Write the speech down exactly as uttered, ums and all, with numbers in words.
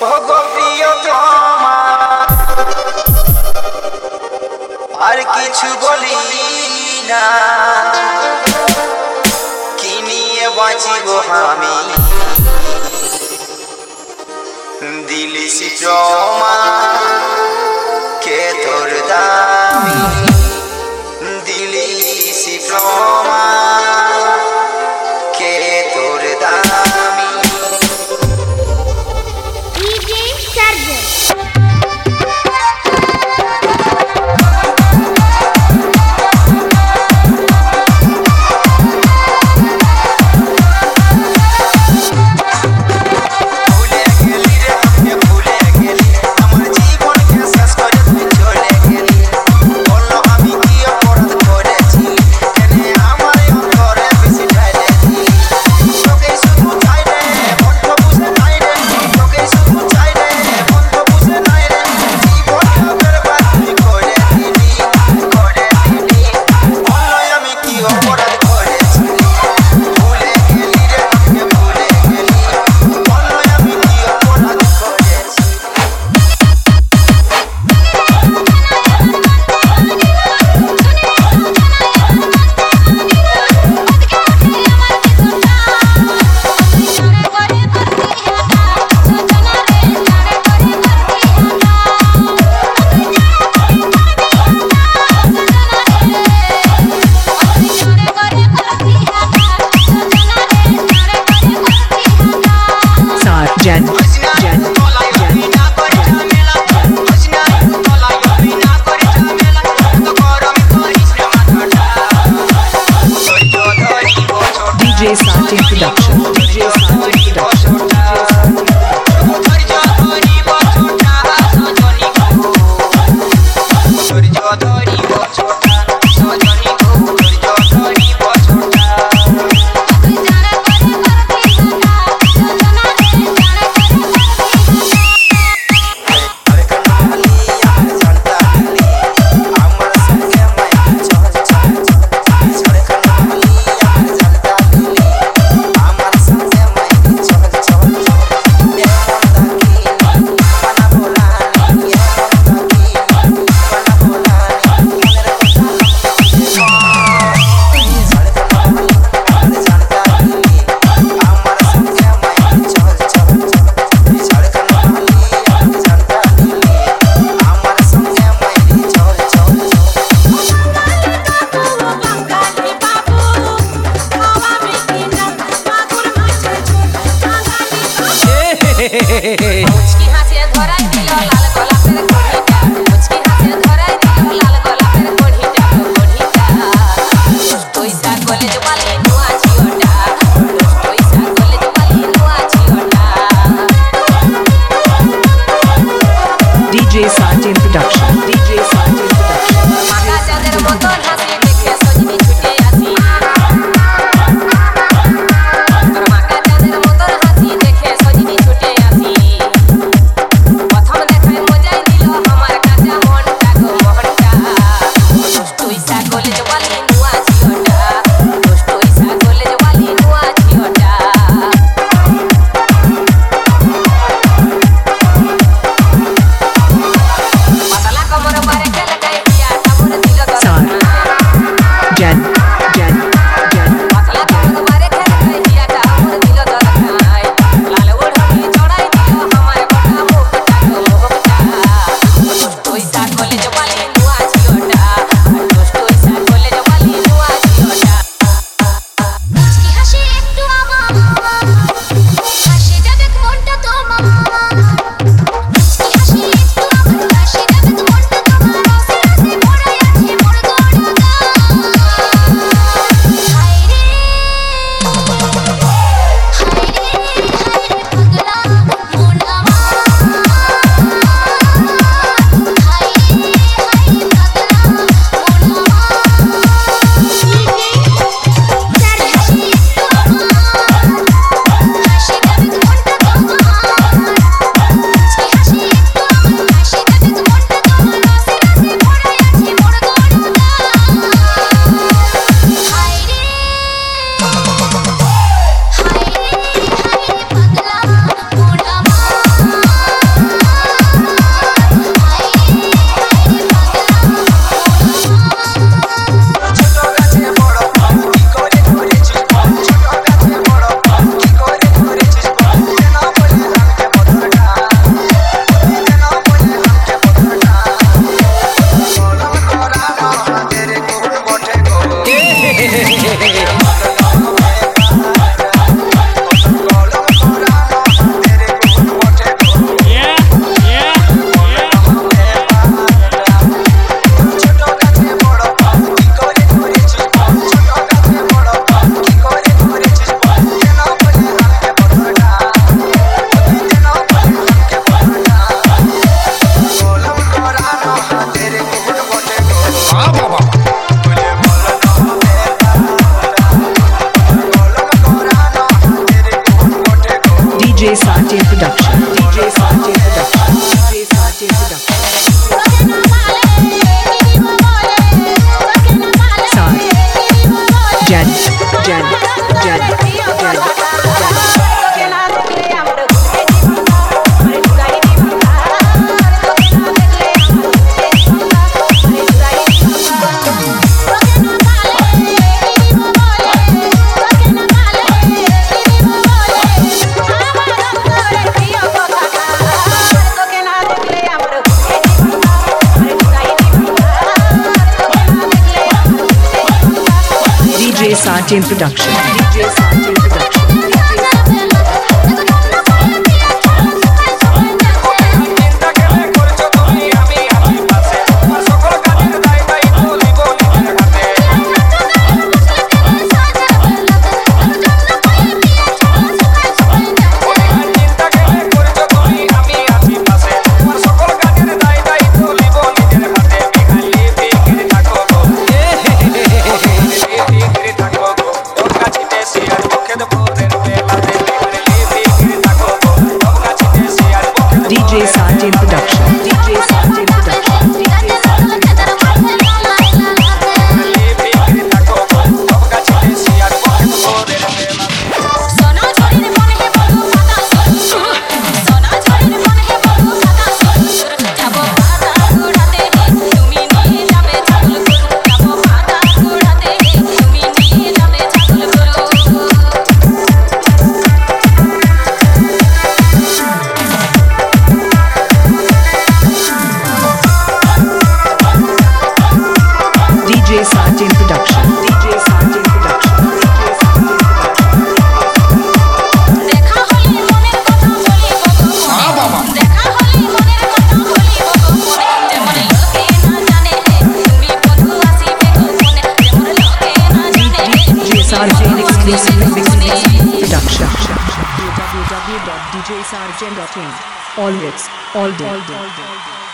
ওগো প্রিয়তমা আর কিছু বলি না কি নিয়ে বাঁচিব আমি দিলি সিটমা কে তোর দামি দিলি সিটমা কে তোর দামি DJ Sartin D J Sartin Production. D J Sartin Production. मुचकी हाथे धराई दिलो लाल गोलापेर कोढ़ीटा मुचकी हाथे धराई दिलो लाल गोलापेर कोढ़ीटा कोढ़ीटा पैसा कॉलेज वाली नुआ झियोटा पैसा कॉलेज वाली नुआ झियोटा D J Sartin Production. D J Sartin Production. माका जाদের মতন হাসি দেখে সজনি ছুটে আসি তোর মাকা যাদের মতন হাসি দেখে সজনি ছুটে আসি D J Sargent Production. D J Sargent Production. D J Sargent Production. Sar. Jen. Jen. Jen. Jen. D J Sargent Production. D J Sargent Production. D J D J Sargent Production. D J Sargent Production. D J Sargent Sargent Production. D J Sargent Production. দেখা হলি মনের কথা বলি বগো হ্যাঁ বাবা দেখা হলি মনের কথা বলি বগো মনে যেমন লোকে না জানে তুমি বন্ধু আসিবে গো মনে যেমন লোকে না জানে D J Sargent Exclusive Production. w w w dot d j sargent dot in. All hits, all day.